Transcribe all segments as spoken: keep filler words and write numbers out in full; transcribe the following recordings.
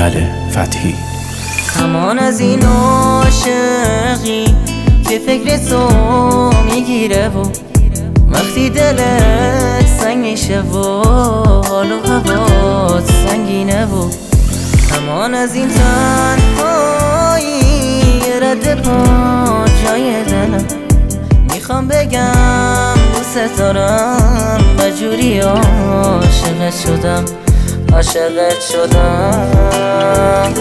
اول فتحی. همان از این عاشقی که فکر تو میگیره و وقتی دلت سنگ میشه و حال و هوات سنگینه و همان از این تنهایی یه رد پا جای دلم میخوام بگم دوست دارم و جوری عاشقت شدم عاشقت شدم.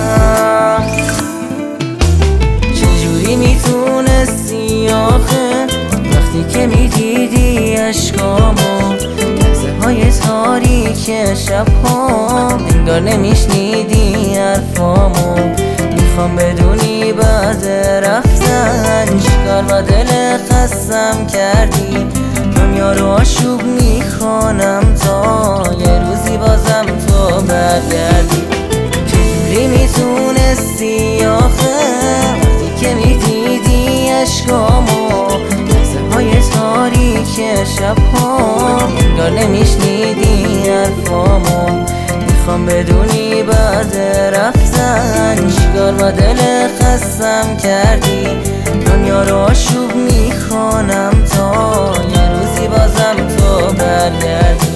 چجوری میتونستی آخه وقتی که میدیدی اشکامو لحظه های تاریک شبهام انگار نمیشنیدی حرفامو میخوام بدونی بعد رفتن چیکار با دل خستم کردی دنیا رو آشوب میکنم تا یه روزی بازم تو برگردی. چجوری میتونستی آخه وقتی که میدیدی اشکامو لحظه های تاریک شبهام انگار نمیشنیدی حرفامو میخوام بدونی بعد رفتن چیکار با دل خستم کردی دنیا رو آشوب میکنم تا یه روزی بازم تو برگردی.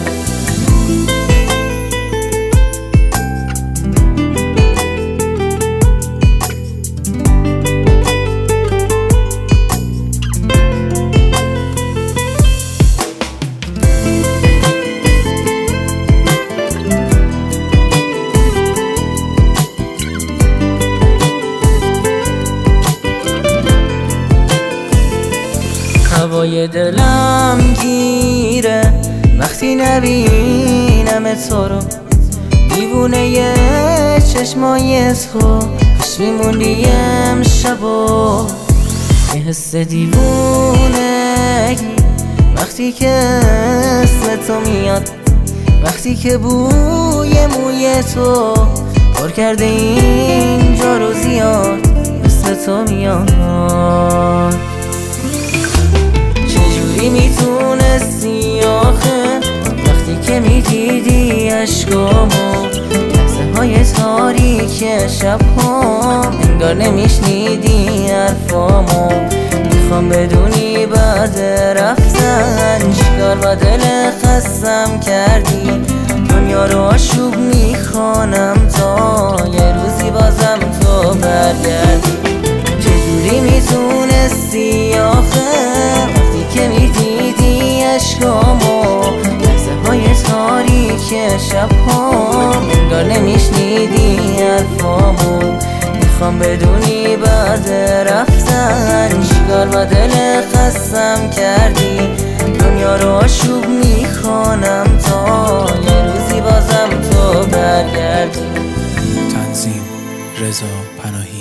هوای دلم گیره وقتی نبینم تو رو دیوونه چشمای تو خوش میموندی امشب و یه حس دیوونه وقتی که اسم تو میاد وقتی که بوی موی تو پر کرده اینجا رو زیاد اسم تو میاد. چجوری میتونستی آخه وقتی که میدیدی اشکامو لحظه های تاریک شبهام انگار نمیشنیدی حرفامو میخوام بدونی بعد رفتن چیکار با دل خستم کردی دنیا رو آشوب میکنم تا یه روزی بازم تو برگردی. چجوری میتونستی آخه که میدیدی اشکامو لحظه های تاریک شبهام انگار نمیشنیدی حرفامو میخوام بدونی بعد رفتن چیکار با دل خستم کردی دنیا رو آشوب میکنم تا یه روزی بازم تو برگردی. تنظیم رضا پناهی.